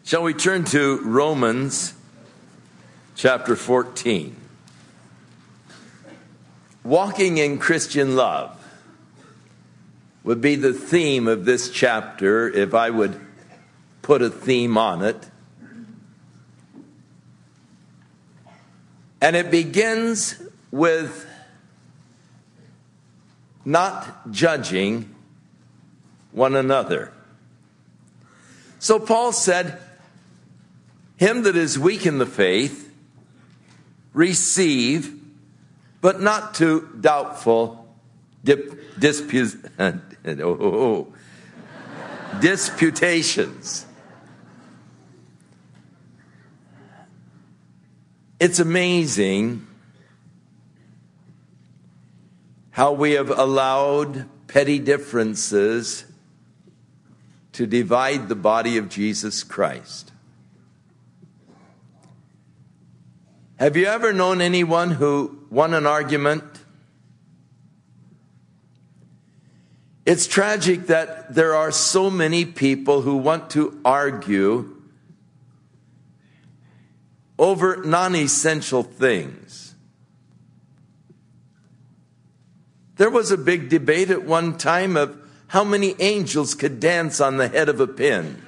Shall we turn to Romans chapter 14? Walking in Christian love would be the theme of this chapter if I would put a theme on it. And it begins with not judging one another. So Paul said, him that is weak in the faith, receive, but not to doubtful disputations. It's amazing how we have allowed petty differences to divide the body of Jesus Christ. Have you ever known anyone who won an argument? It's tragic that there are so many people who want to argue over non-essential things. There was a big debate at one time of how many angels could dance on the head of a pin.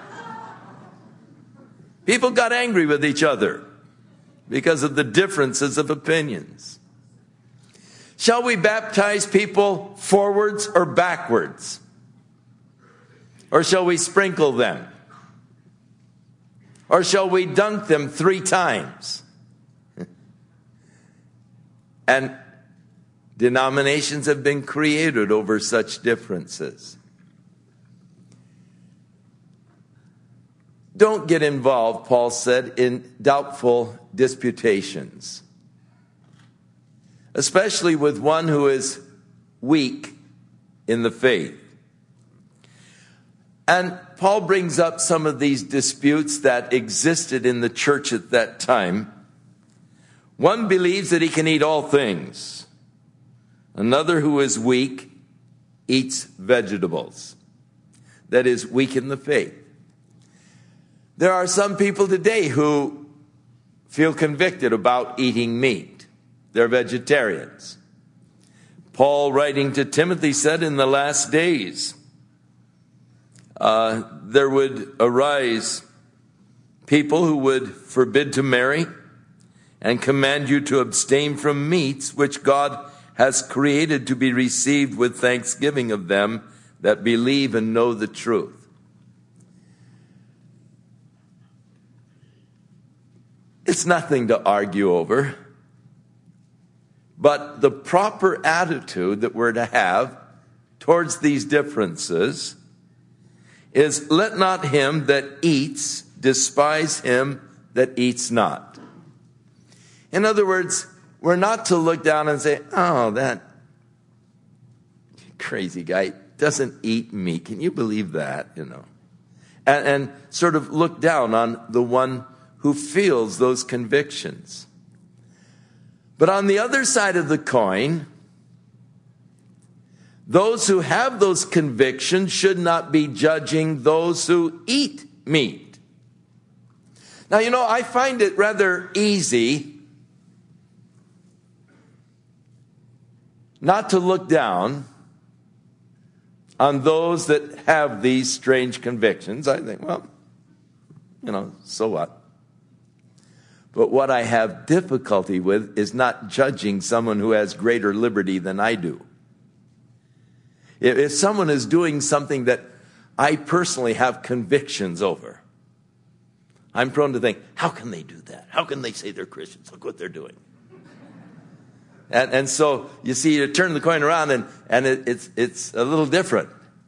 People got angry with each other because of the differences of opinions. Shall we baptize people forwards or backwards? Or shall we sprinkle them? Or shall we dunk them 3 times? And denominations have been created over such differences. Don't get involved, Paul said, in doubtful disputations, especially with one who is weak in the faith. And Paul brings up some of these disputes that existed in the church at that time. One believes that he can eat all things. Another, who is weak, eats vegetables. That is, weak in the faith. There are some people today who feel convicted about eating meat. They're vegetarians. Paul, writing to Timothy, said in the last days, there would arise people who would forbid to marry and command you to abstain from meats which God has created to be received with thanksgiving of them that believe and know the truth. It's nothing to argue over, but the proper attitude that we're to have towards these differences is, let not him that eats despise him that eats not. In other words, we're not to look down and say, oh, that crazy guy doesn't eat meat. Can you believe that? And sort of look down on the one who feels those convictions. But on the other side of the coin, those who have those convictions should not be judging those who eat meat. Now, I find it rather easy not to look down on those that have these strange convictions. I think, well, so what? But what I have difficulty with is not judging someone who has greater liberty than I do. If someone is doing something that I personally have convictions over, I'm prone to think, how can they do that? How can they say they're Christians? Look what they're doing. And so, you see, you turn the coin around and it's a little different.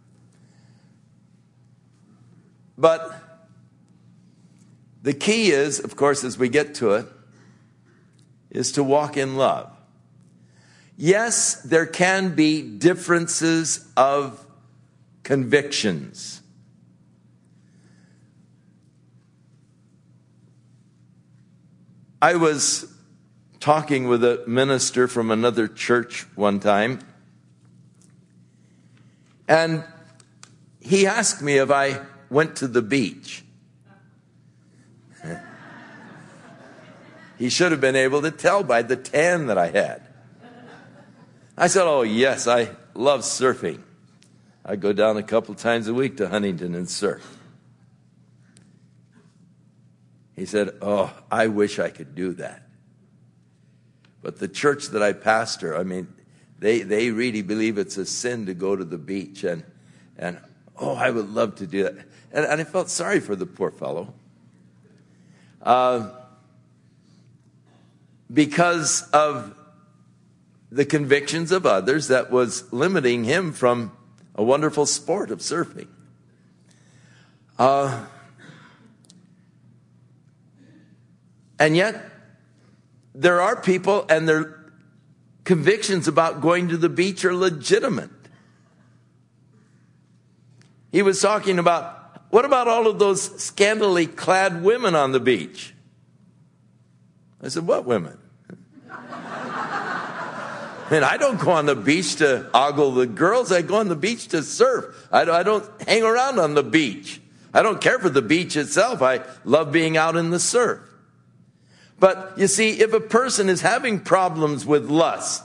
But the key is, of course, as we get to it, is to walk in love. Yes, there can be differences of convictions. I was talking with a minister from another church one time, and he asked me if I went to the beach. He should have been able to tell by the tan that I had. I said, oh, yes, I love surfing. I go down a couple times a week to Huntington and surf. He said, oh, I wish I could do that. But the church that I pastor, I mean, they really believe it's a sin to go to the beach. And oh, I would love to do that. And I felt sorry for the poor fellow. Because of the convictions of others that was limiting him from a wonderful sport of surfing. And yet, there are people and their convictions about going to the beach are legitimate. He was talking about, what about all of those scantily clad women on the beach? I said, what women? I mean, I don't go on the beach to ogle the girls. I go on the beach to surf. I don't hang around on the beach. I don't care for the beach itself. I love being out in the surf. But you see, if a person is having problems with lust,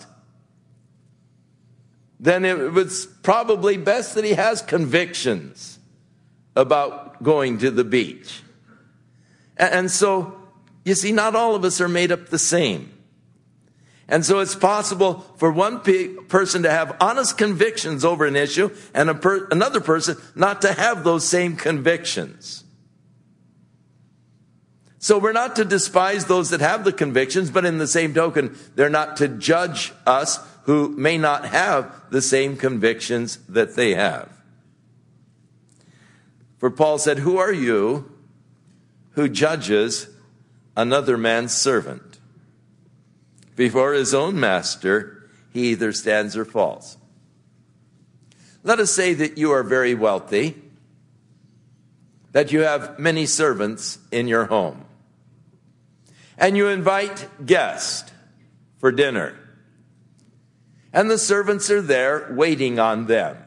then it was probably best that he has convictions about going to the beach. And so, you see, not all of us are made up the same. And so it's possible for one person to have honest convictions over an issue and another person not to have those same convictions. So we're not to despise those that have the convictions, but in the same token, they're not to judge us who may not have the same convictions that they have. For Paul said, who are you who judges another man's servant? Before his own master, he either stands or falls. Let us say that you are very wealthy, that you have many servants in your home, and you invite guests for dinner, and the servants are there waiting on them.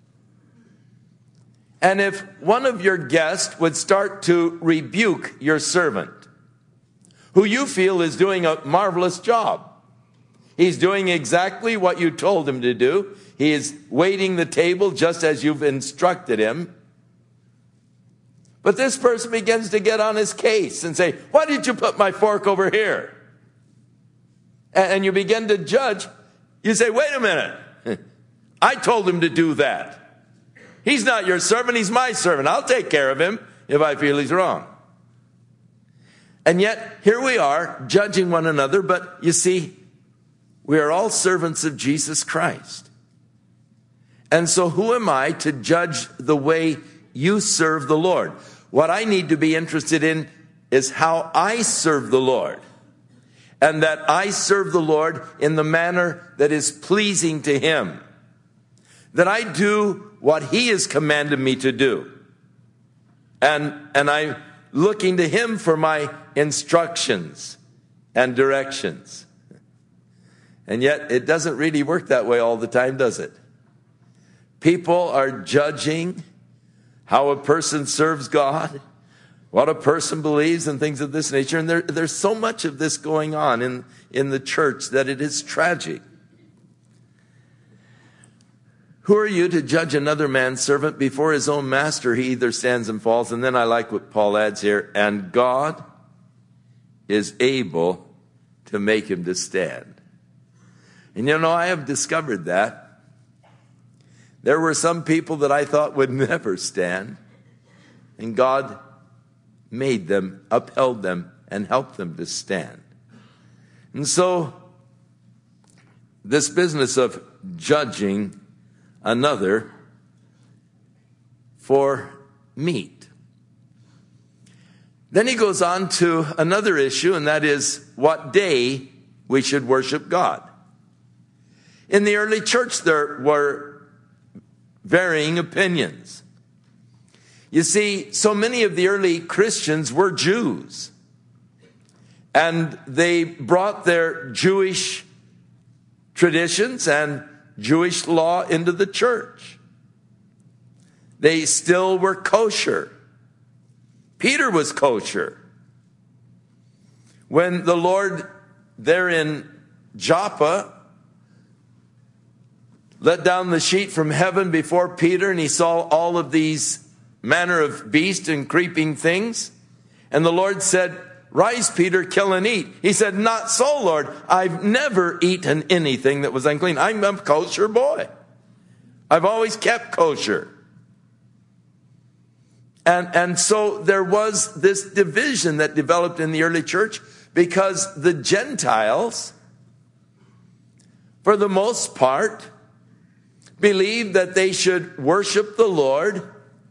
And if one of your guests would start to rebuke your servant, who you feel is doing a marvelous job. He's doing exactly what you told him to do. He is waiting the table just as you've instructed him. But this person begins to get on his case and say, why did you put my fork over here? And you begin to judge. You say, wait a minute. I told him to do that. He's not your servant, he's my servant. I'll take care of him if I feel he's wrong. And yet, here we are, judging one another, but you see, we are all servants of Jesus Christ. And so who am I to judge the way you serve the Lord? What I need to be interested in is how I serve the Lord. And that I serve the Lord in the manner that is pleasing to Him. That I do what He has commanded me to do. And I'm looking to Him for my instructions and directions. And yet, it doesn't really work that way all the time, does it? People are judging how a person serves God, what a person believes, and things of this nature. And there's so much of this going on in the church that it is tragic. Who are you to judge another man's servant before his own master? He either stands and falls. And then I like what Paul adds here. And God is able to make him to stand. And you know, I have discovered that. There were some people that I thought would never stand. And God made them, upheld them, and helped them to stand. And so, this business of judging another for meat. Then he goes on to another issue, and that is what day we should worship God. In the early church, there were varying opinions. You see, so many of the early Christians were Jews, and they brought their Jewish traditions and Jewish law into the church. They still were kosher. Peter was kosher. When the Lord there in Joppa let down the sheet from heaven before Peter, and he saw all of these manner of beast and creeping things. And the Lord said, "Rise, Peter, kill and eat." He said, "Not so, Lord. I've never eaten anything that was unclean. I'm a kosher boy. I've always kept kosher." And so there was this division that developed in the early church because the Gentiles, for the most part, believed that they should worship the Lord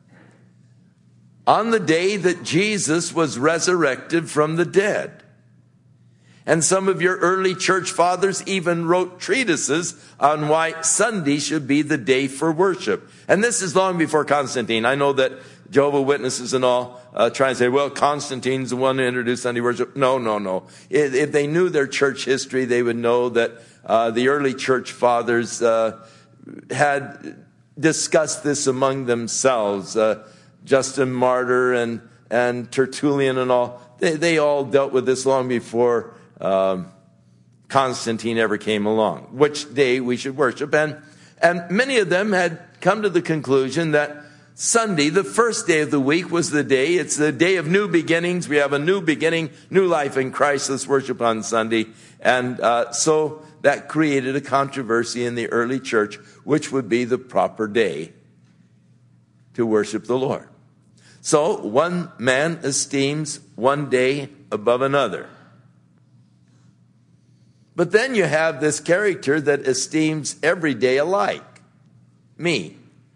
on the day that Jesus was resurrected from the dead. And some of your early church fathers even wrote treatises on why Sunday should be the day for worship. And this is long before Constantine. I know that Jehovah's Witnesses and all try and say, well, Constantine's the one who introduced Sunday worship. No. If they knew their church history, they would know that the early church fathers had discussed this among themselves. Justin Martyr and Tertullian and all, they all dealt with this long before Constantine ever came along, which day we should worship. And many of them had come to the conclusion that Sunday, the first day of the week, was the day. It's the day of new beginnings. We have a new beginning, new life in Christ. Let's worship on Sunday. And so that created a controversy in the early church, which would be the proper day to worship the Lord. So one man esteems one day above another. But then you have this character that esteems every day alike. Me.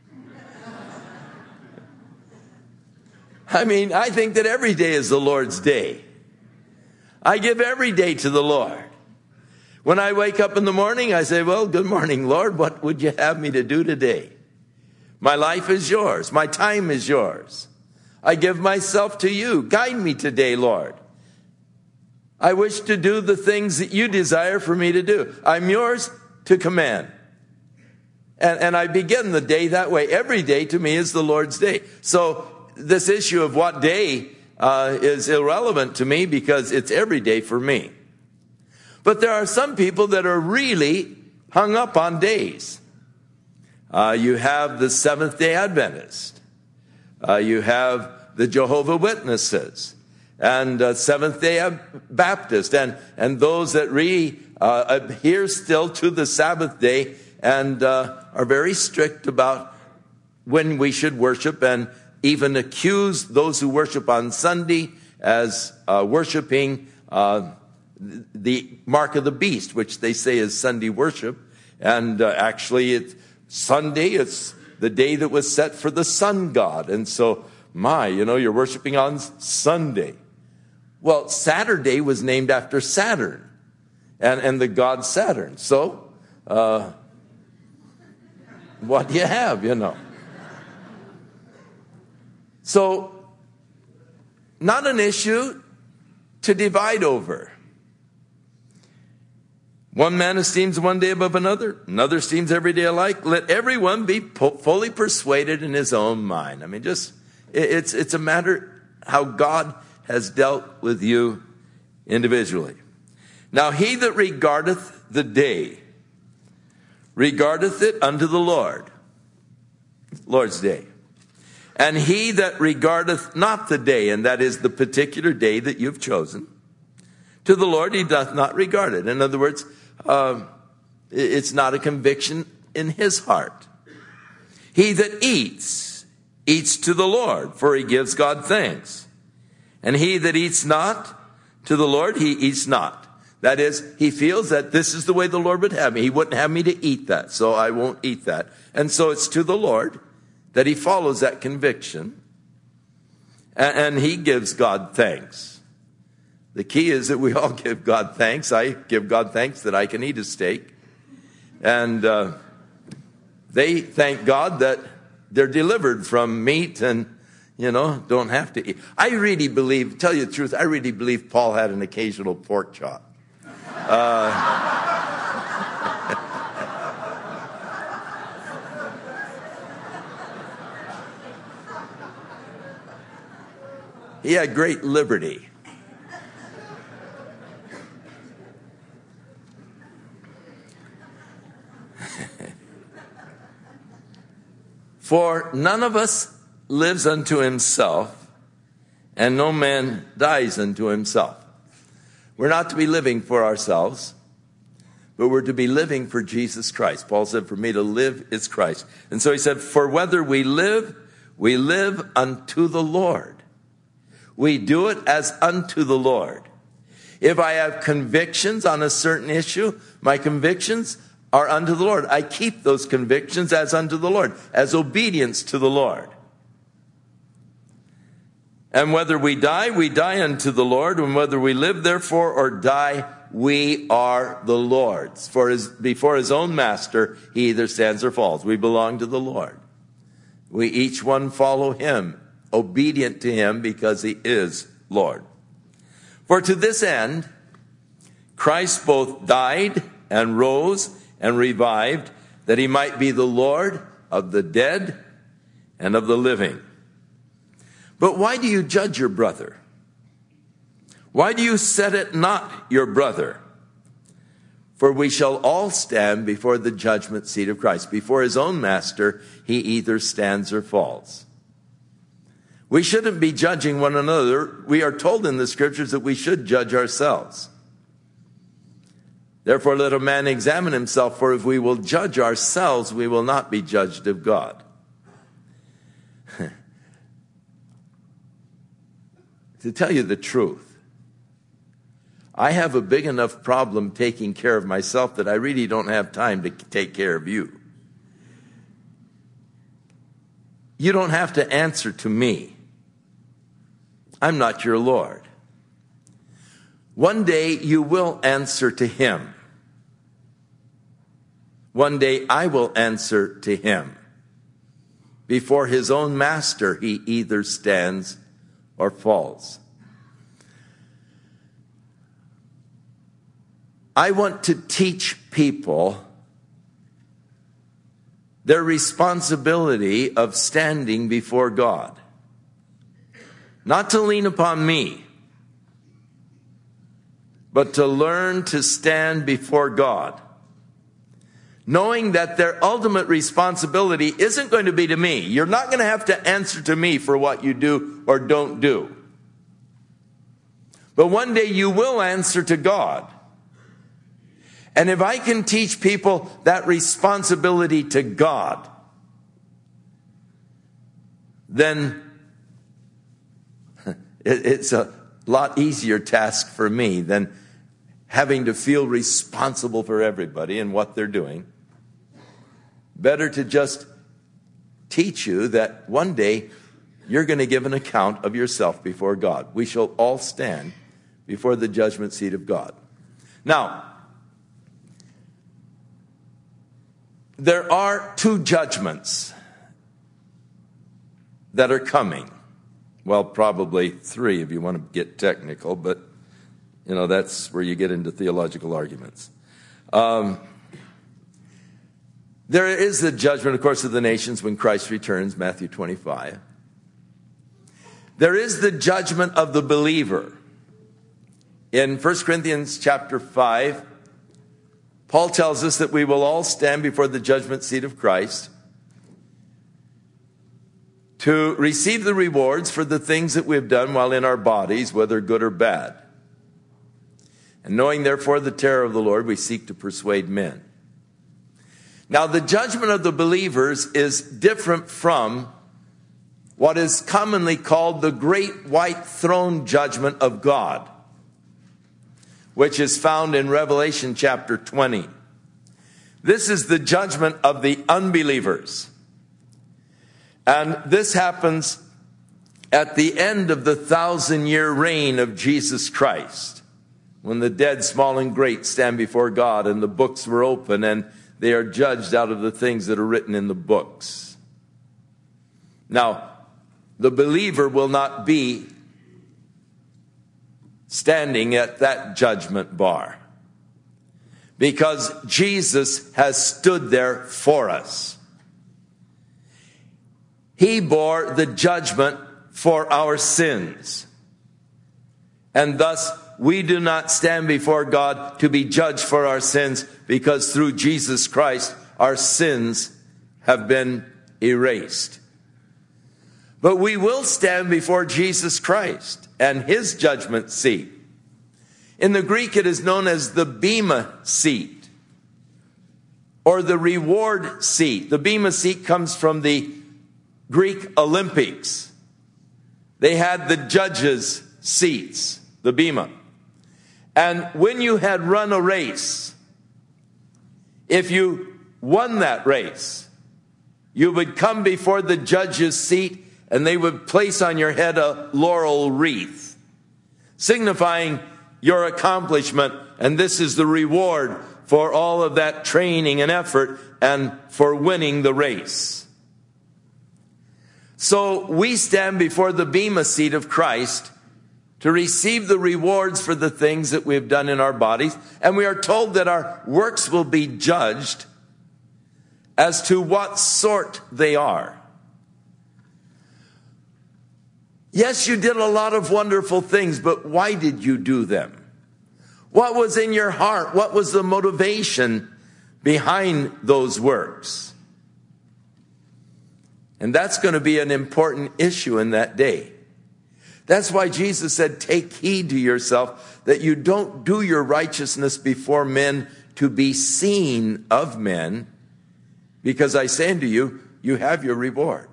I think that every day is the Lord's day. I give every day to the Lord. When I wake up in the morning, I say, well, good morning, Lord. What would you have me to do today? My life is yours. My time is yours. I give myself to you. Guide me today, Lord. I wish to do the things that you desire for me to do. I'm yours to command. And I begin the day that way. Every day to me is the Lord's day. So this issue of what day is irrelevant to me because it's every day for me. But there are some people that are really hung up on days. You have the Seventh-day Adventist. You have the Jehovah's Witnesses and Seventh-day Baptist and those that adhere still to the Sabbath day and are very strict about when we should worship and even accuse those who worship on Sunday as worshiping the mark of the beast, which they say is Sunday worship. And actually, it's Sunday, it's the day that was set for the sun god. And so, you're worshiping on Sunday. Well, Saturday was named after Saturn and the god Saturn. So, what do you have, So, not an issue to divide over. One man esteems one day above another. Another esteems every day alike. Let everyone be fully persuaded in his own mind. It's a matter how God has dealt with you individually. Now, he that regardeth the day, regardeth it unto the Lord. Lord's day. And he that regardeth not the day, and that is the particular day that you've chosen, to the Lord he doth not regard it. In other words, it's not a conviction in his heart. He that eats to the Lord, for he gives God thanks. And he that eats not to the Lord, he eats not. That is, he feels that this is the way the Lord would have me. He wouldn't have me to eat that, so I won't eat that. And so it's to the Lord that he follows that conviction. And he gives God thanks. The key is that we all give God thanks. I give God thanks that I can eat a steak. And they thank God that they're delivered from meat and, don't have to eat. I really believe, tell you the truth, I really believe Paul had an occasional pork chop. He had great liberty. For none of us lives unto himself, and no man dies unto himself. We're not to be living for ourselves, but we're to be living for Jesus Christ. Paul said, for me to live is Christ. And so he said, for whether we live unto the Lord. We do it as unto the Lord. If I have convictions on a certain issue, my convictions are unto the Lord. I keep those convictions as unto the Lord, as obedience to the Lord. And whether we die unto the Lord. And whether we live, therefore, or die, we are the Lord's. For before his own master, he either stands or falls. We belong to the Lord. We each one follow him, obedient to him, because he is Lord. For to this end, Christ both died and rose and revived, that he might be the Lord of the dead and of the living. But why do you judge your brother? Why do you set it not your brother? For we shall all stand before the judgment seat of Christ. Before his own master, he either stands or falls. We shouldn't be judging one another. We are told in the scriptures that we should judge ourselves. Therefore, let a man examine himself, for if we will judge ourselves, we will not be judged of God. To tell you the truth, I have a big enough problem taking care of myself that I really don't have time to take care of you. You don't have to answer to me. I'm not your Lord. One day you will answer to him. One day I will answer to him. Before his own master, he either stands or falls. I want to teach people their responsibility of standing before God. Not to lean upon me, but to learn to stand before God, knowing that their ultimate responsibility isn't going to be to me. You're not going to have to answer to me for what you do or don't do. But one day you will answer to God. And if I can teach people that responsibility to God, then it's a lot easier task for me than having to feel responsible for everybody and what they're doing. Better to just teach you that one day you're going to give an account of yourself before God. We shall all stand before the judgment seat of God. Now, there are two judgments that are coming. Well, probably three if you want to get technical, but that's where you get into theological arguments. There is the judgment, of course, of the nations when Christ returns, Matthew 25. There is the judgment of the believer. In 1 Corinthians chapter 5, Paul tells us that we will all stand before the judgment seat of Christ to receive the rewards for the things that we've done while in our bodies, whether good or bad. And knowing, therefore, the terror of the Lord, we seek to persuade men. Now, the judgment of the believers is different from what is commonly called the great white throne judgment of God, which is found in Revelation chapter 20. This is the judgment of the unbelievers. And this happens at the end of the 1,000-year reign of Jesus Christ, when the dead, small and great, stand before God and the books were open and they are judged out of the things that are written in the books. Now, the believer will not be standing at that judgment bar, because Jesus has stood there for us. He bore the judgment for our sins. And thus, we do not stand before God to be judged for our sins, because through Jesus Christ, our sins have been erased. But we will stand before Jesus Christ and his judgment seat. In the Greek, it is known as the Bema seat or the reward seat. The Bema seat comes from the Greek Olympics. They had the judges' seats, the Bema. And when you had run a race, if you won that race, you would come before the judge's seat and they would place on your head a laurel wreath, signifying your accomplishment. And this is the reward for all of that training and effort and for winning the race. So we stand before the Bema seat of Christ to receive the rewards for the things that we have done in our bodies. And we are told that our works will be judged as to what sort they are. Yes, you did a lot of wonderful things, but why did you do them? What was in your heart? What was the motivation behind those works? And that's going to be an important issue in that day. That's why Jesus said, take heed to yourself that you don't do your righteousness before men to be seen of men, because I say unto you, you have your reward.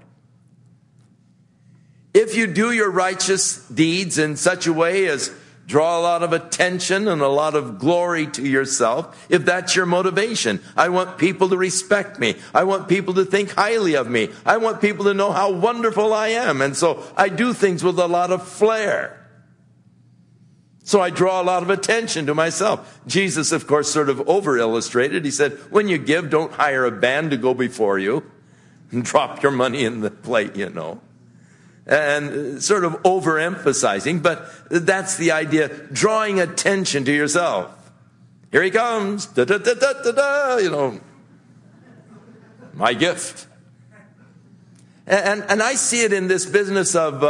If you do your righteous deeds in such a way as draw a lot of attention and a lot of glory to yourself, if that's your motivation, I want people to respect me. I want people to think highly of me. I want people to know how wonderful I am. And so I do things with a lot of flair. So I draw a lot of attention to myself. Jesus, of course, sort of over-illustrated. He said, when you give, don't hire a band to go before you and drop your money in the plate, you know. And sort of overemphasizing, but that's the idea, drawing attention to yourself. Here he comes, da da da da da da, you know, my gift. And I see it in this business of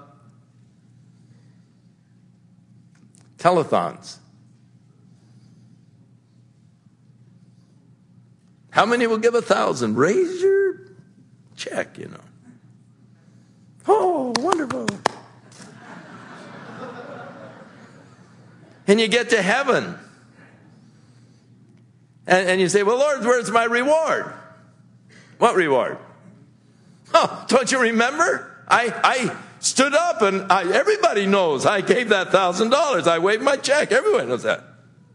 telethons. How many will give 1,000? Raise your check, you know. Oh, wonderful. And you get to heaven. And you say, well, Lord, where's my reward? What reward? Oh, don't you remember? I stood up and everybody knows I gave that $1,000. I waved my check. Everyone knows that.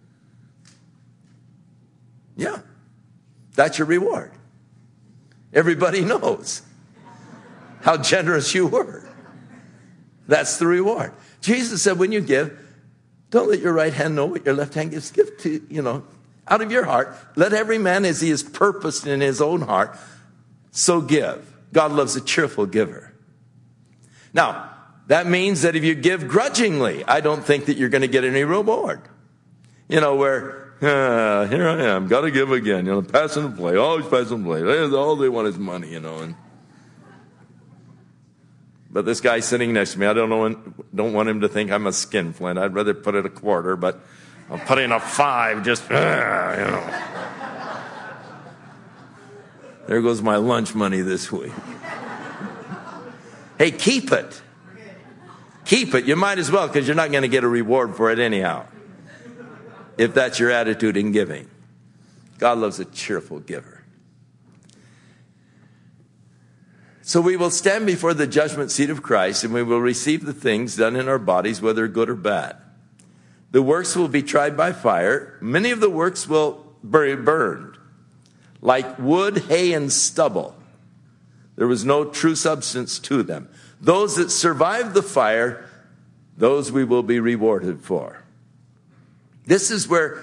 Yeah. That's your reward. Everybody knows how generous you were. That's the reward. Jesus said, when you give, don't let your right hand know what your left hand gives. Give to, you know, out of your heart. Let every man as he is purposed in his own heart, so give. God loves a cheerful giver. Now, that means that if you give grudgingly, I don't think that you're going to get any reward. You know, where, here I am, got to give again. You know, passing the plate, always passing the plate. All they want is money, you know, and but this guy sitting next to me, I don't want him to think I'm a skinflint. I'd rather put in a quarter, but I'll put in a 5, just, you know. There goes my lunch money this week. Hey, keep it. Keep it. You might as well, because you're not going to get a reward for it anyhow, if that's your attitude in giving. God loves a cheerful giver. So we will stand before the judgment seat of Christ, and we will receive the things done in our bodies, whether good or bad. The works will be tried by fire. Many of the works will be burned, like wood, hay, and stubble. There was no true substance to them. Those that survive the fire, those we will be rewarded for. This is where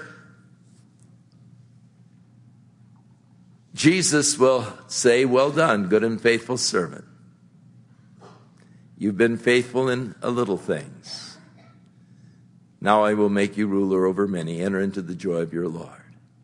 Jesus will say, well done, good and faithful servant. You've been faithful in a little things. Now I will make you ruler over many. Enter into the joy of your Lord.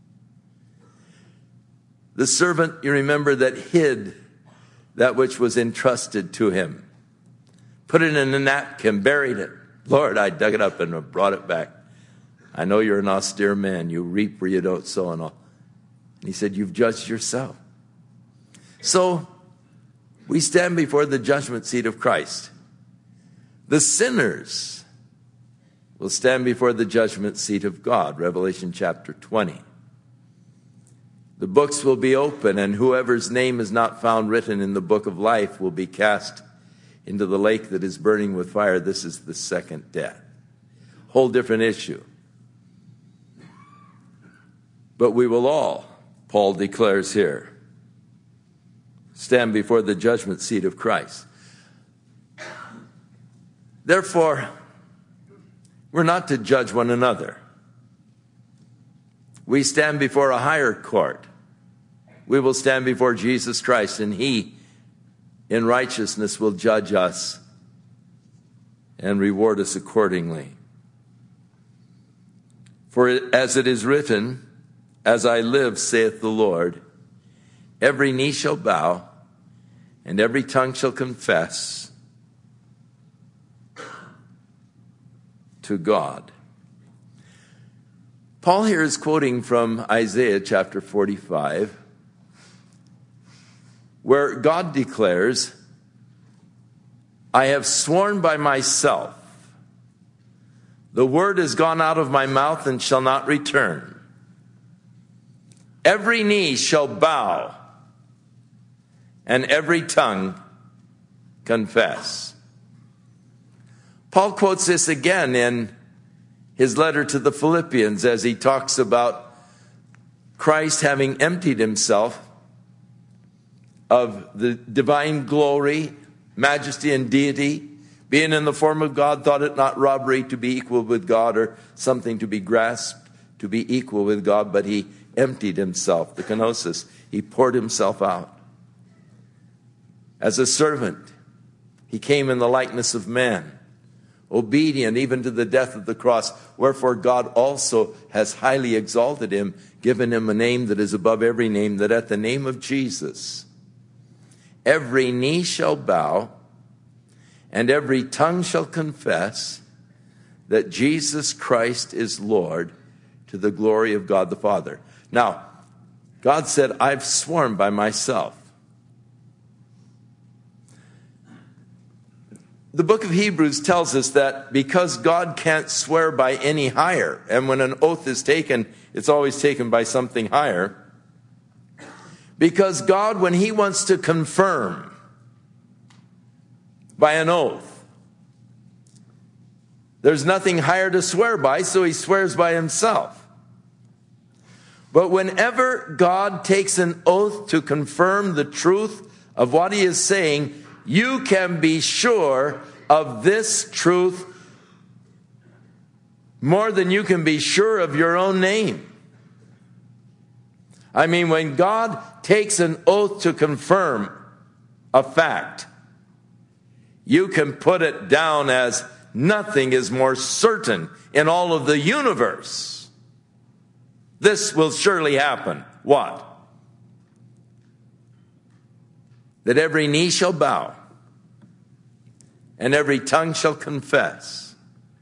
The servant, you remember, that hid that which was entrusted to him. Put it in a napkin, buried it. Lord, I dug it up and brought it back. I know you're an austere man. You reap where you don't sow and all. And he said, you've judged yourself. So We stand before the judgment seat of Christ. The sinners will stand before the judgment seat of God, Revelation chapter 20. The books will be open, and whoever's name is not found written in the book of life will be cast into the lake that is burning with fire. This is the second death. Whole different issue. But we will all, Paul declares here, stand before the judgment seat of Christ. Therefore, we're not to judge one another. We stand before a higher court. We will stand before Jesus Christ, and he, in righteousness, will judge us and reward us accordingly. For as it is written, as I live, saith the Lord, every knee shall bow, and every tongue shall confess to God. Paul here is quoting from Isaiah chapter 45, where God declares, I have sworn by myself, the word has gone out of my mouth and shall not return. Every knee shall bow, and every tongue confess. Paul quotes this again in his letter to the Philippians as he talks about Christ having emptied himself of the divine glory, majesty, and deity, being in the form of God, thought it not robbery to be equal with God or something to be grasped, to be equal with God, but he emptied himself, the kenosis. He poured himself out. As a servant, he came in the likeness of man, obedient even to the death of the cross. Wherefore God also has highly exalted him, given him a name that is above every name, that at the name of Jesus every knee shall bow, and every tongue shall confess that Jesus Christ is Lord, to the glory of God the Father. Now, God said, I've sworn by myself. The book of Hebrews tells us that because God can't swear by any higher, and when an oath is taken, it's always taken by something higher, because God, when he wants to confirm by an oath, there's nothing higher to swear by, so he swears by himself. But whenever God takes an oath to confirm the truth of what he is saying, you can be sure of this truth more than you can be sure of your own name. I mean, when God takes an oath to confirm a fact, you can put it down as nothing is more certain in all of the universe. This will surely happen. What? That every knee shall bow and every tongue shall confess.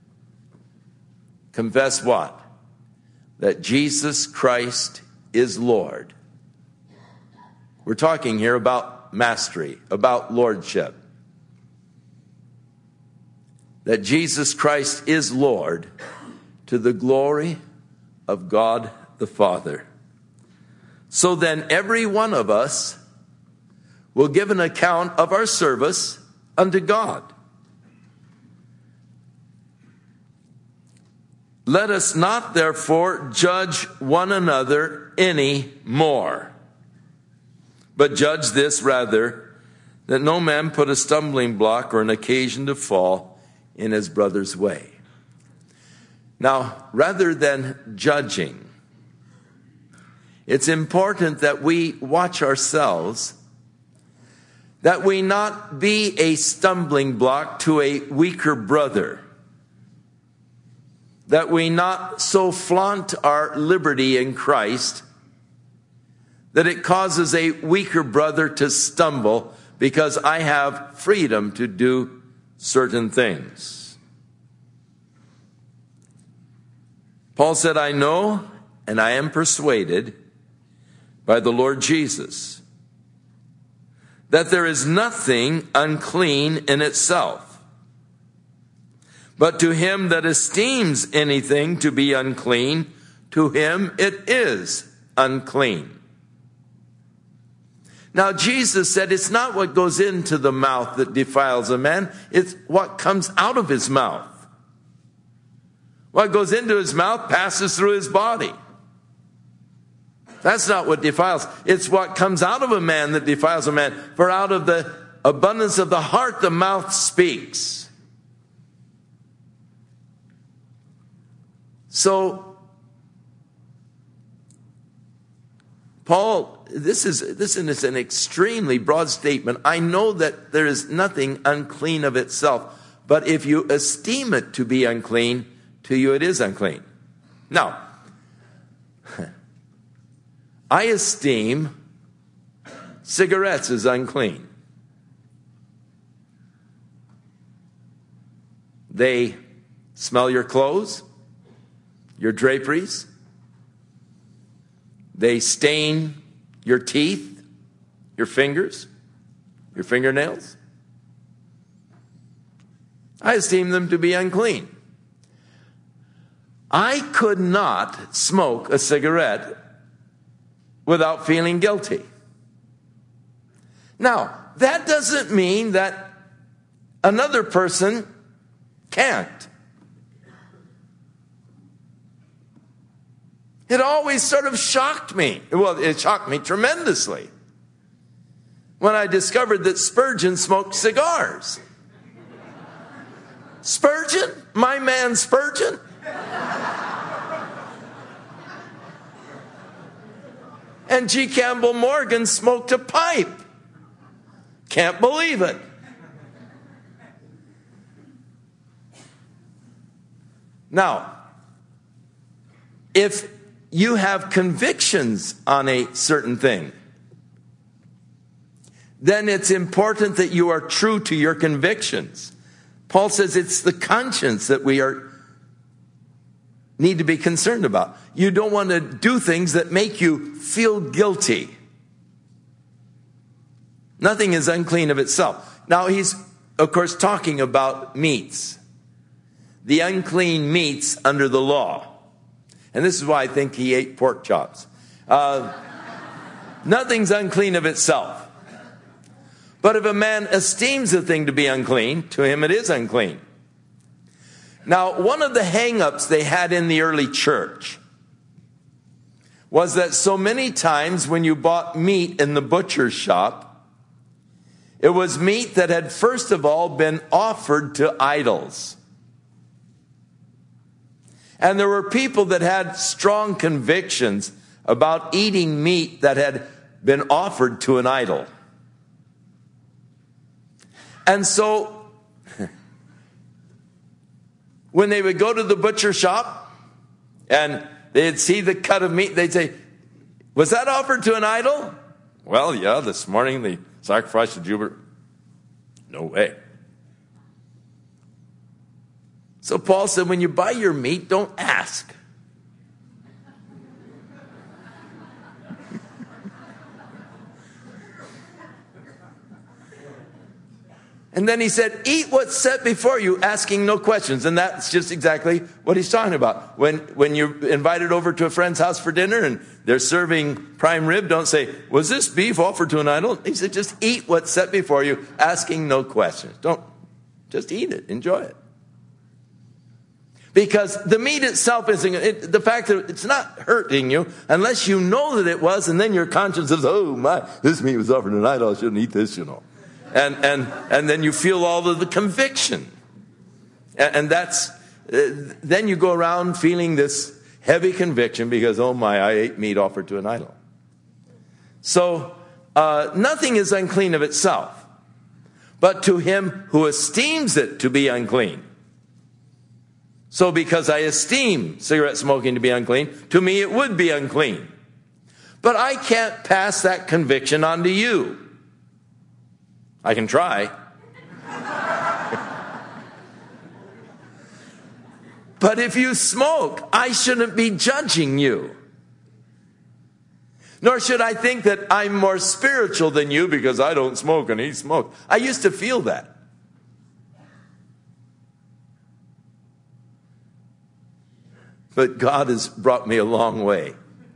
Confess what? That Jesus Christ is Lord. We're talking here about mastery, about lordship. That Jesus Christ is Lord, to the glory of God the Father. So then every one of us will give an account of our service unto God. Let us not therefore judge one another any more, but judge this rather, that no man put a stumbling block or an occasion to fall in his brother's way. Now, rather than judging, it's important that we watch ourselves, that we not be a stumbling block to a weaker brother, that we not so flaunt our liberty in Christ that it causes a weaker brother to stumble because I have freedom to do certain things. Paul said, I know and I am persuaded by the Lord Jesus that there is nothing unclean in itself. But to him that esteems anything to be unclean, to him it is unclean. Now Jesus said it's not what goes into the mouth that defiles a man, it's what comes out of his mouth. What goes into his mouth passes through his body. That's not what defiles. It's what comes out of a man that defiles a man. For out of the abundance of the heart, the mouth speaks. So, Paul, this is an extremely broad statement. I know that there is nothing unclean of itself, but if you esteem it to be unclean, to you it is unclean. Now, I esteem cigarettes as unclean. They smell your clothes, your draperies. They stain your teeth, your fingers, your fingernails. I esteem them to be unclean. I could not smoke a cigarette without feeling guilty. Now, that doesn't mean that another person can't. It always sort of shocked me. Well, it shocked me tremendously when I discovered that Spurgeon smoked cigars. Spurgeon? My man Spurgeon? And G. Campbell Morgan smoked a pipe. Can't believe it. Now, if you have convictions on a certain thing, then it's important that you are true to your convictions. Paul says it's the conscience that we need to be concerned about. You don't want to do things that make you feel guilty. Nothing is unclean of itself. Now he's, of course, talking about meats. The unclean meats under the law. And this is why I think he ate pork chops. Nothing's unclean of itself. But if a man esteems a thing to be unclean, to him it is unclean. Now, one of the hang-ups they had in the early church was that so many times when you bought meat in the butcher's shop, it was meat that had first of all been offered to idols. And there were people that had strong convictions about eating meat that had been offered to an idol. And so, when they would go to the butcher shop and they'd see the cut of meat, they'd say, was that offered to an idol? Well, yeah, this morning they sacrificed to Jupiter. No way. So Paul said, when you buy your meat, don't ask. And then he said, eat what's set before you, asking no questions. And that's just exactly what he's talking about. When you're invited over to a friend's house for dinner and they're serving prime rib, don't say, was this beef offered to an idol? He said, just eat what's set before you, asking no questions. Don't, just eat it, enjoy it. Because the meat itself isn't, the fact that it's not hurting you unless you know that it was, and then your conscience says, oh my, this meat was offered to an idol, I shouldn't eat this, you know. And then you feel all of the conviction. And that's, then you go around feeling this heavy conviction because, oh my, I ate meat offered to an idol. So, nothing is unclean of itself, but to him who esteems it to be unclean. So because I esteem cigarette smoking to be unclean, to me it would be unclean. But I can't pass that conviction on to you. I can try. But if you smoke, I shouldn't be judging you. Nor should I think that I'm more spiritual than you because I don't smoke and he smokes. I used to feel that. But God has brought me a long way.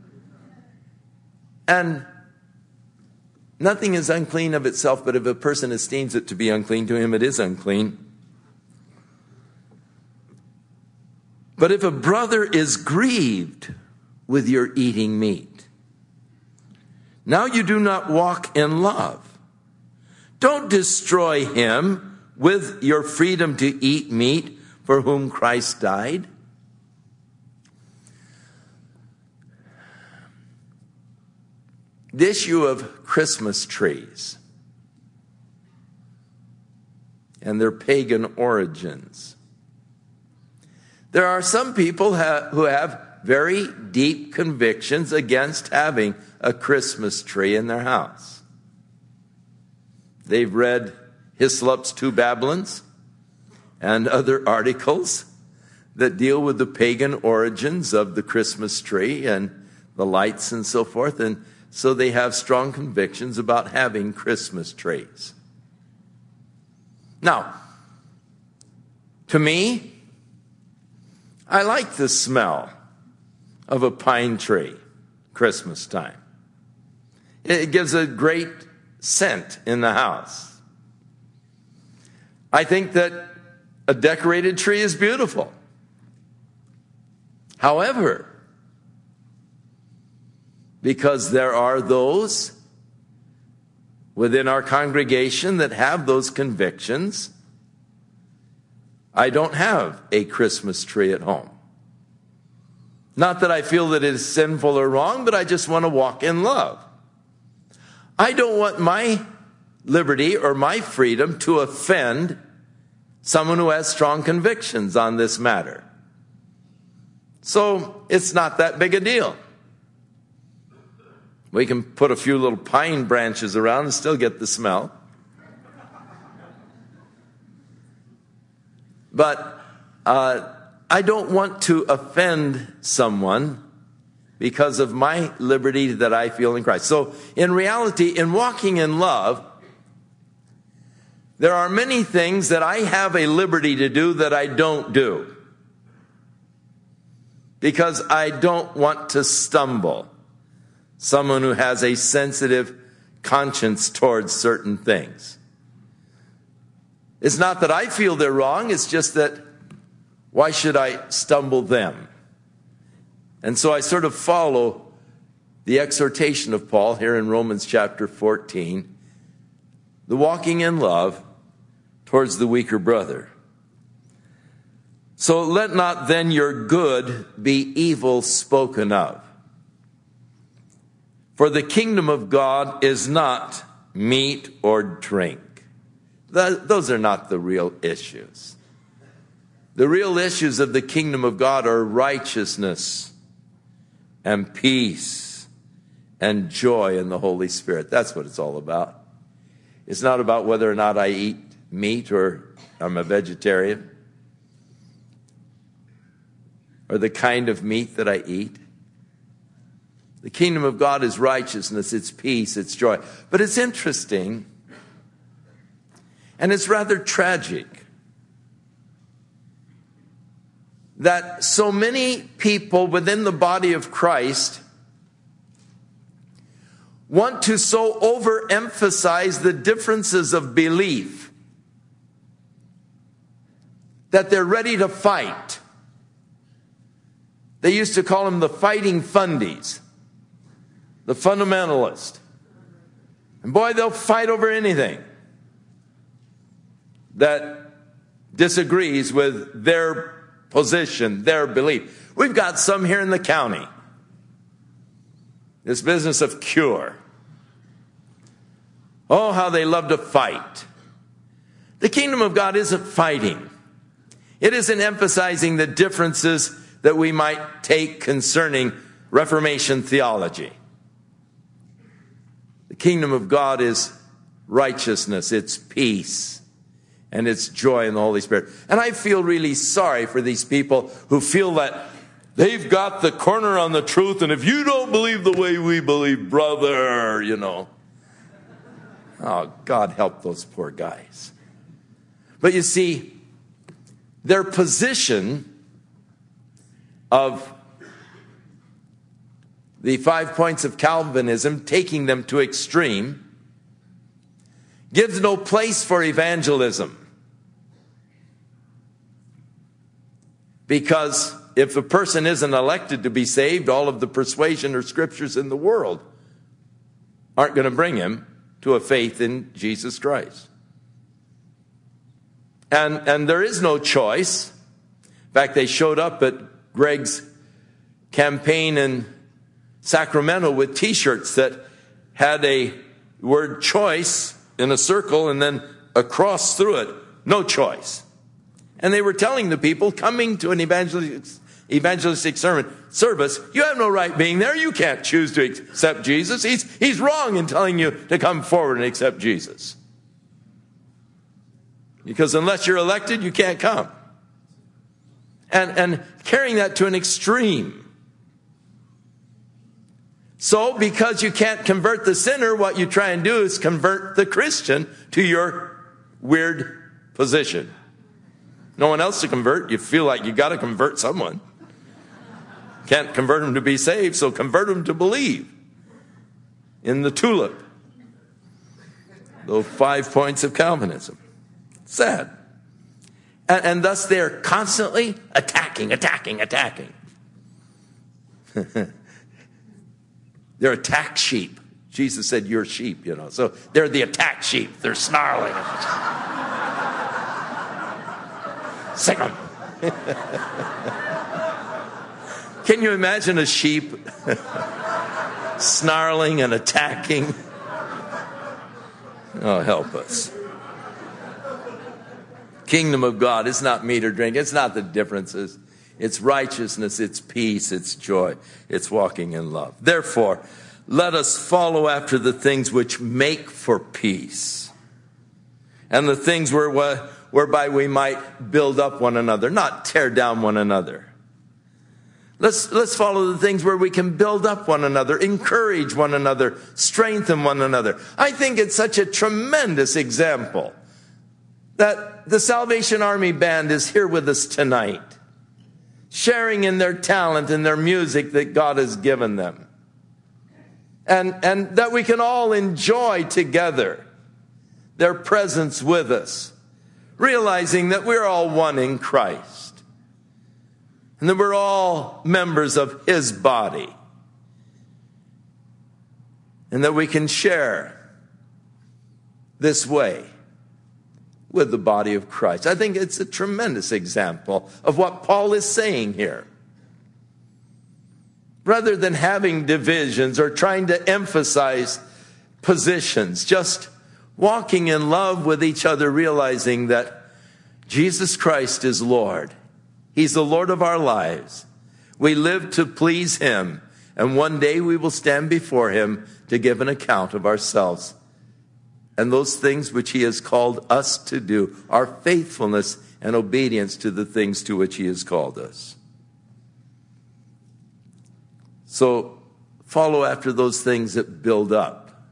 And nothing is unclean of itself, but if a person esteems it to be unclean, to him it is unclean. But if a brother is grieved with your eating meat, now you do not walk in love. Don't destroy him with your freedom to eat meat for whom Christ died. The issue of Christmas trees and their pagan origins. There are some people who have very deep convictions against having a Christmas tree in their house. They've read Hislop's Two Babylons and other articles that deal with the pagan origins of the Christmas tree and the lights and so forth, and so they have strong convictions about having Christmas trees. Now, to me, I like the smell of a pine tree Christmas time. It gives a great scent in the house. I think that a decorated tree is beautiful. However, because there are those within our congregation that have those convictions, I don't have a Christmas tree at home. Not that I feel that it is sinful or wrong, but I just want to walk in love. I don't want my liberty or my freedom to offend someone who has strong convictions on this matter. So it's not that big a deal. We can put a few little pine branches around and still get the smell. But I don't want to offend someone because of my liberty that I feel in Christ. So in reality, in walking in love, there are many things that I have a liberty to do that I don't do, because I don't want to stumble someone who has a sensitive conscience towards certain things. It's not that I feel they're wrong, it's just that why should I stumble them? And so I sort of follow the exhortation of Paul here in Romans chapter 14, the walking in love towards the weaker brother. So let not then your good be evil spoken of. For the kingdom of God is not meat or drink. Those are not the real issues. The real issues of the kingdom of God are righteousness and peace and joy in the Holy Spirit. That's what it's all about. It's not about whether or not I eat meat or I'm a vegetarian or the kind of meat that I eat. The kingdom of God is righteousness, it's peace, it's joy. But it's interesting, and it's rather tragic, that so many people within the body of Christ want to so overemphasize the differences of belief that they're ready to fight. They used to call them the fighting fundies, the fundamentalist. And boy, they'll fight over anything that disagrees with their position, their belief. We've got some here in the county. This business of cure. Oh, how they love to fight. The kingdom of God isn't fighting. It isn't emphasizing the differences that we might take concerning Reformation theology. The kingdom of God is righteousness, it's peace, and it's joy in the Holy Spirit. And I feel really sorry for these people who feel that they've got the corner on the truth, and if you don't believe the way we believe, brother, Oh, God help those poor guys. But you see, their position of the 5 points of Calvinism, taking them to extreme, gives no place for evangelism. Because if a person isn't elected to be saved, all of the persuasion or scriptures in the world aren't going to bring him to a faith in Jesus Christ. And there is no choice. In fact, they showed up at Greg's campaign in Sacramento with T-shirts that had a word choice in a circle and then a cross through it. No choice. And they were telling the people coming to an evangelistic service, you have no right being there. You can't choose to accept Jesus. He's wrong in telling you to come forward and accept Jesus. Because unless you're elected, you can't come. And carrying that to an extreme. So, because you can't convert the sinner, what you try and do is convert the Christian to your weird position. No one else to convert. You feel like you got to convert someone. Can't convert them to be saved, so convert them to believe in the tulip. Those 5 points of Calvinism. Sad. And thus they're constantly attacking. They're attack sheep. Jesus said, you're sheep, So they're the attack sheep. They're snarling. Sick 'em. Can you imagine a sheep snarling and attacking? Oh, help us. Kingdom of God, it's not meat or drink. It's not the differences. It's righteousness, it's peace, it's joy. It's walking in love. Therefore, let us follow after the things which make for peace. And the things whereby we might build up one another, not tear down one another. Let's follow the things where we can build up one another, encourage one another, strengthen one another. I think it's such a tremendous example that the Salvation Army Band is here with us tonight, sharing in their talent and their music that God has given them. And that we can all enjoy together their presence with us, realizing that we're all one in Christ and that we're all members of His body and that we can share this way with the body of Christ. I think it's a tremendous example of what Paul is saying here. Rather than having divisions or trying to emphasize positions, just walking in love with each other, realizing that Jesus Christ is Lord. He's the Lord of our lives. We live to please Him, and one day we will stand before Him to give an account of ourselves and those things which He has called us to do, our faithfulness and obedience to the things to which He has called us. So follow after those things that build up.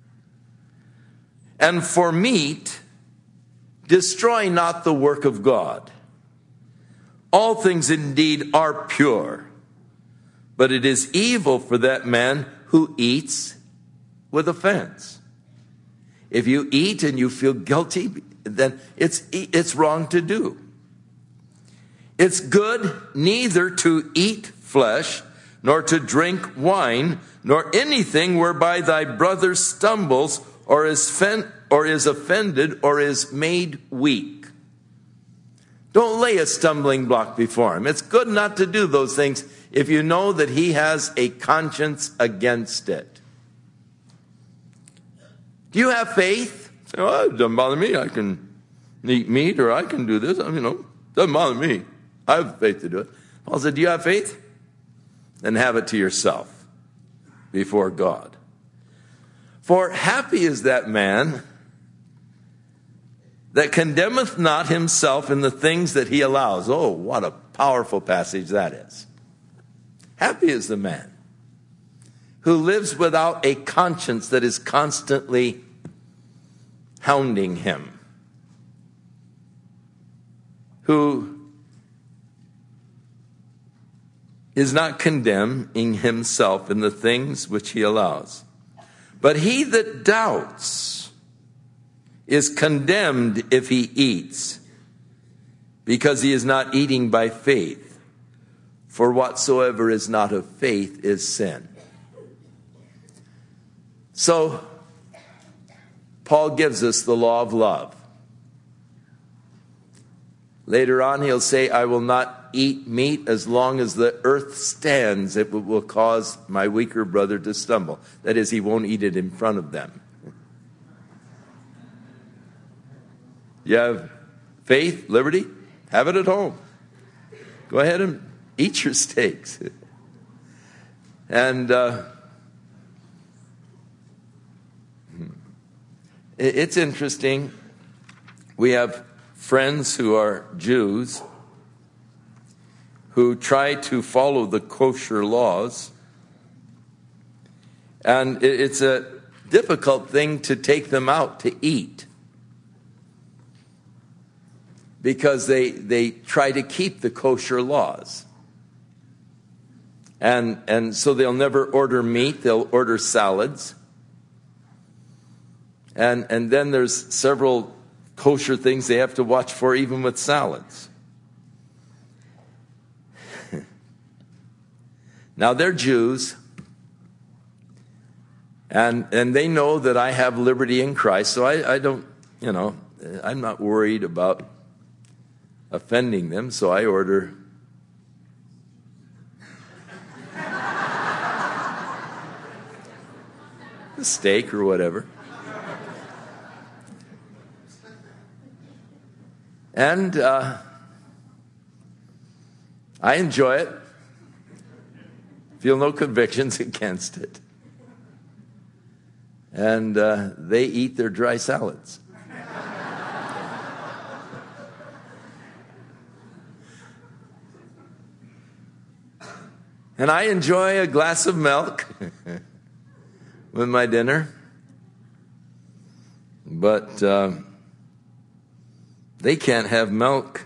And for meat, destroy not the work of God. All things indeed are pure, but it is evil for that man who eats with offense. If you eat and you feel guilty, then it's wrong to do. It's good neither to eat flesh, nor to drink wine, nor anything whereby thy brother stumbles, or is offended, or is made weak. Don't lay a stumbling block before him. It's good not to do those things if you know that he has a conscience against it. Do you have faith? Say, well, it doesn't bother me. I can eat meat, or I can do this. Doesn't bother me. I have faith to do it. Paul said, do you have faith? Then have it to yourself before God. For happy is that man that condemneth not himself in the things that he allows. Oh, what a powerful passage that is. Happy is the man who lives without a conscience that is constantly hounding him, who is not condemning himself in the things which he allows. But he that doubts is condemned if he eats, because he is not eating by faith. For whatsoever is not of faith is sin. So, Paul gives us the law of love. Later on, he'll say, I will not eat meat as long as the earth stands. It will cause my weaker brother to stumble. That is, he won't eat it in front of them. You have faith, liberty, have it at home. Go ahead and eat your steaks. And it's interesting. We have friends who are Jews who try to follow the kosher laws. And it's a difficult thing to take them out to eat, because they try to keep the kosher laws. And so they'll never order meat, they'll order salads. And then there's several kosher things they have to watch for, even with salads. Now, they're Jews, and they know that I have liberty in Christ, so I don't, I'm not worried about offending them, so I order a steak or whatever. And I enjoy it. Feel no convictions against it. And they eat their dry salads. And I enjoy a glass of milk with my dinner. But they can't have milk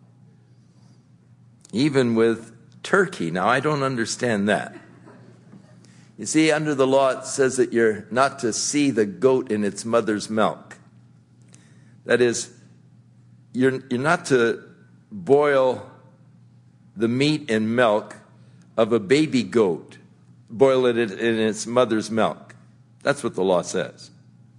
even with turkey. Now, I don't understand that. You see, under the law, it says that you're not to see the goat in its mother's milk. That is, you're not to boil the meat and milk of a baby goat, boil it in its mother's milk. That's what the law says.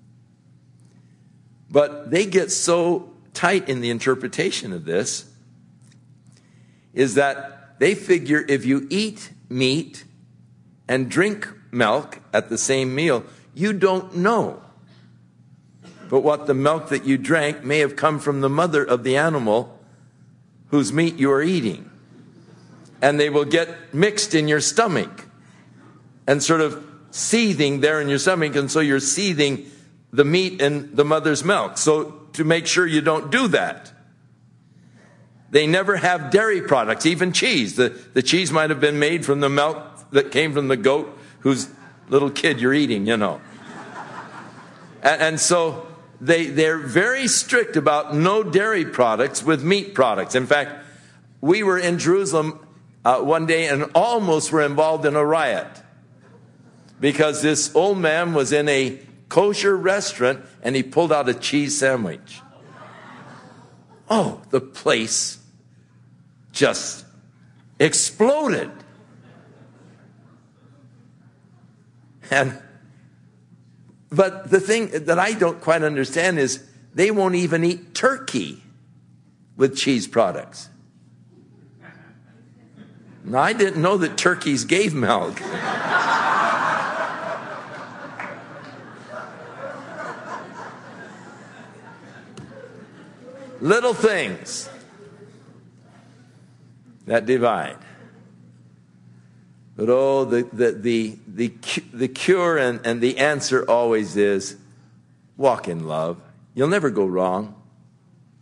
But they get so tight in the interpretation of this, is that they figure if you eat meat and drink milk at the same meal, you don't know. But what the milk that you drank may have come from the mother of the animal whose meat you are eating. And they will get mixed in your stomach and sort of seething there in your stomach. And so you're seething the meat in the mother's milk. So to make sure you don't do that, they never have dairy products, even cheese. The cheese might have been made from the milk that came from the goat whose little kid you're eating, And so they're very strict about no dairy products with meat products. In fact, we were in Jerusalem one day and almost were involved in a riot because this old man was in a kosher restaurant and he pulled out a cheese sandwich. Oh, the place just exploded. But the thing that I don't quite understand is they won't even eat turkey with cheese products. Now, I didn't know that turkeys gave milk. Little things that divide. But the cure and the answer always is walk in love. You'll never go wrong.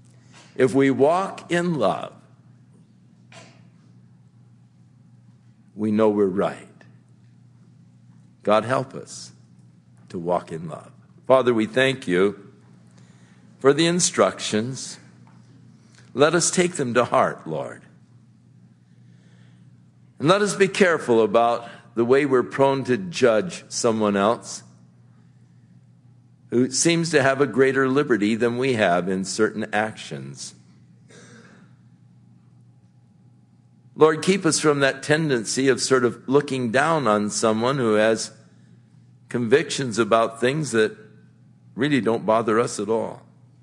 If we walk in love, we know we're right. God, help us to walk in love. Father, we thank you for the instructions. Let us take them to heart, Lord. And let us be careful about the way we're prone to judge someone else who seems to have a greater liberty than we have in certain actions. Lord, keep us from that tendency of sort of looking down on someone who has convictions about things that really don't bother us at all.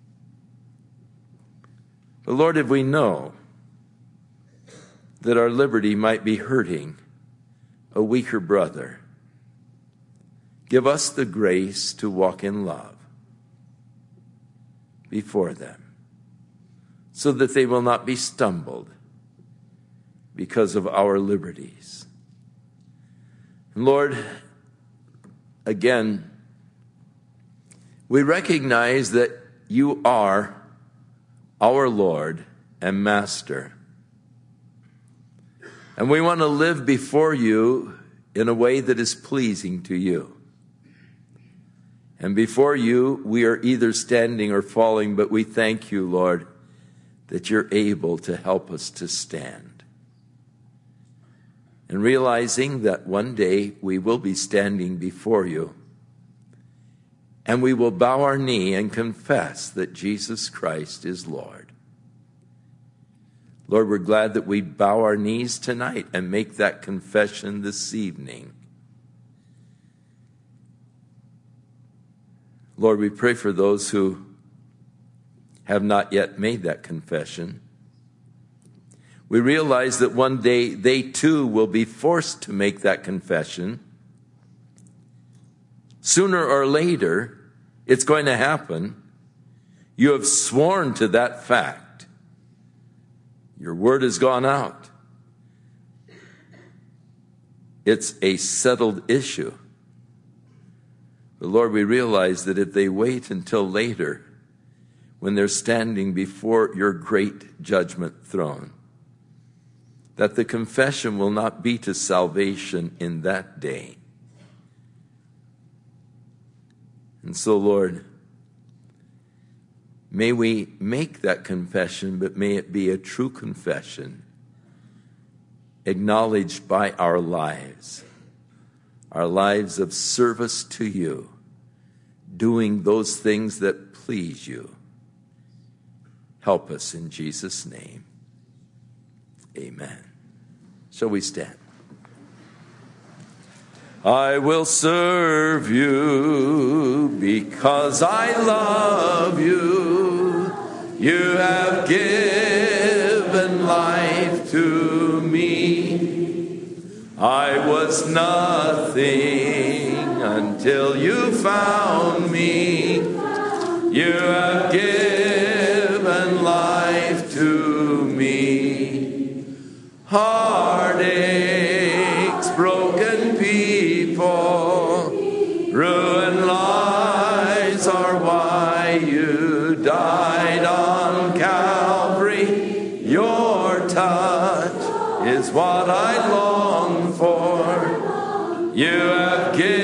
But Lord, if we know that our liberty might be hurting a weaker brother, give us the grace to walk in love before them, so that they will not be stumbled because of our liberties. And Lord, again, we recognize that you are our Lord and Master. And we want to live before you in a way that is pleasing to you. And before you, we are either standing or falling, but we thank you, Lord, that you're able to help us to stand. And realizing that one day we will be standing before you, and we will bow our knee and confess that Jesus Christ is Lord. Lord, we're glad that we bow our knees tonight and make that confession this evening. Lord, we pray for those who have not yet made that confession. We realize that one day they too will be forced to make that confession. Sooner or later, it's going to happen. You have sworn to that fact. Your word has gone out. It's a settled issue. But Lord, we realize that if they wait until later, when they're standing before your great judgment throne, that the confession will not be to salvation in that day. And so, Lord, may we make that confession, but may it be a true confession, acknowledged by our lives of service to you, doing those things that please you. Help us in Jesus' name. Amen. Shall we stand? I will serve you because I love you. You have given life to me. I was nothing until you found me. You have given life to me. Heartaches, broken people, ruined lives are why you died on Calvary. Your touch is what I long for. You have given